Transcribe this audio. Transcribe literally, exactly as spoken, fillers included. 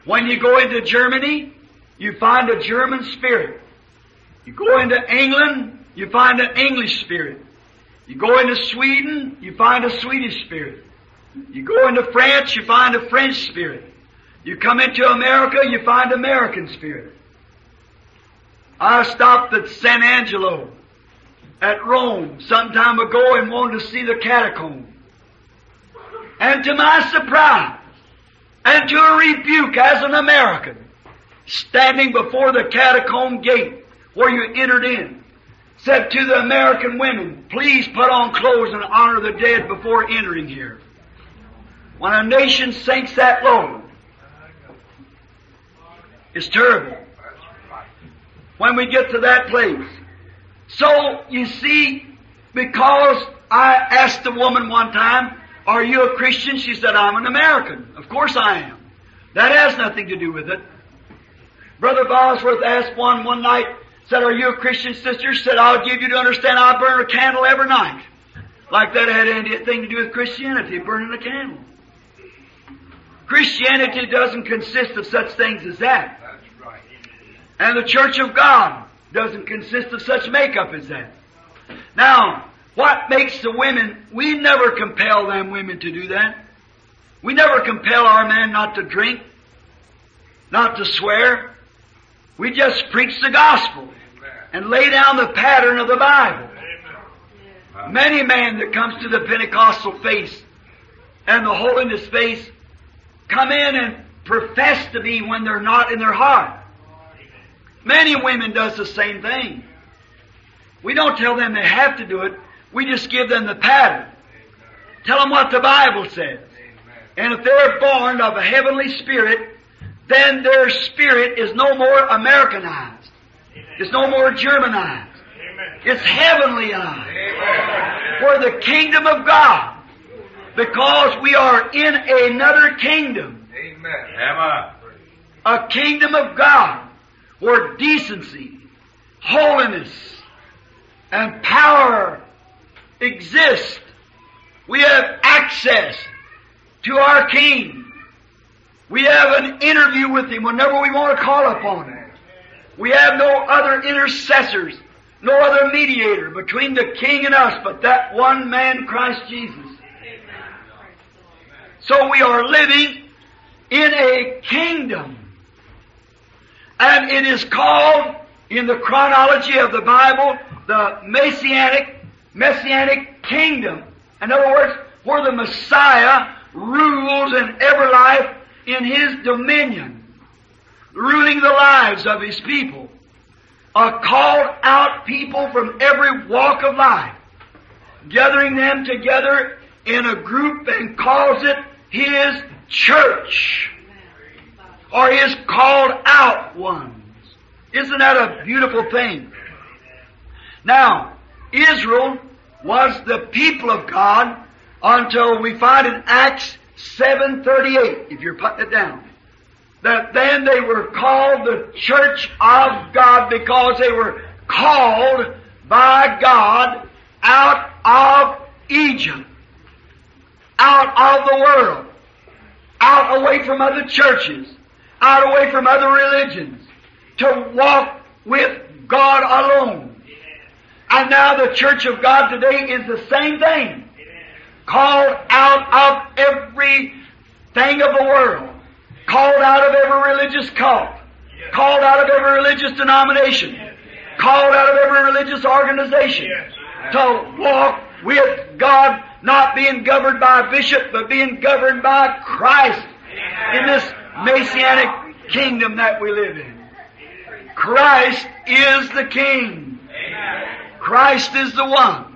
When you go into Germany, you find a German spirit. You go into England, you find an English spirit. You go into Sweden, you find a Swedish spirit. You go into France, you find a French spirit. You come into America, you find American spirit. I stopped at San Angelo at Rome some time ago and wanted to see the catacomb. And to my surprise, and to a rebuke as an American, standing before the catacomb gate where you entered in, said to the American women, please put on clothes and honor the dead before entering here. When a nation sinks that low, it's terrible. When we get to that place. So, you see, because I asked a woman one time, are you a Christian? She said, I'm an American. Of course I am. That has nothing to do with it. Brother Bosworth asked one one night, said, are you a Christian sister? She said, I'll give you to understand I burn a candle every night. Like that had anything to do with Christianity, burning a candle. Christianity doesn't consist of such things as that. That's right. And the Church of God doesn't consist of such makeup as that. Now, what makes the women, we never compel them women to do that. We never compel our men not to drink, not to swear. We just preach the gospel and lay down the pattern of the Bible. Amen. Many men that comes to the Pentecostal faith and the holiness faith come in and profess to be when they're not in their heart. Many women does the same thing. We don't tell them they have to do it. We just give them the pattern. Tell them what the Bible says. And if they're born of a heavenly spirit, then their spirit is no more Americanized. It's no more Germanized. It's heavenlyized. For the kingdom of God. Because we are in another kingdom. Amen. A kingdom of God where decency, holiness, and power exist. We have access to our King. We have an interview with Him whenever we want to call upon Him. We have no other intercessors, no other mediator between the King and us but that one man, Christ Jesus. So we are living in a kingdom. And it is called, in the chronology of the Bible, the Messianic, Messianic kingdom. In other words, where the Messiah rules in every life in His dominion, ruling the lives of His people. A called out people from every walk of life, gathering them together in a group and calls it His church, or His called out ones. Isn't that a beautiful thing? Now, Israel was the people of God until we find in Acts seven thirty-eight, if you're putting it down, that then they were called the church of God because they were called by God out of Egypt, out of the world, out away from other churches, out away from other religions, to walk with God alone. And now the church of God today is the same thing. Called out of every thing of the world. Called out of every religious cult. Called out of every religious denomination. Called out of every religious organization. To walk with God, not being governed by a bishop, but being governed by Christ in this Messianic kingdom that we live in. Christ is the King. Christ is the one.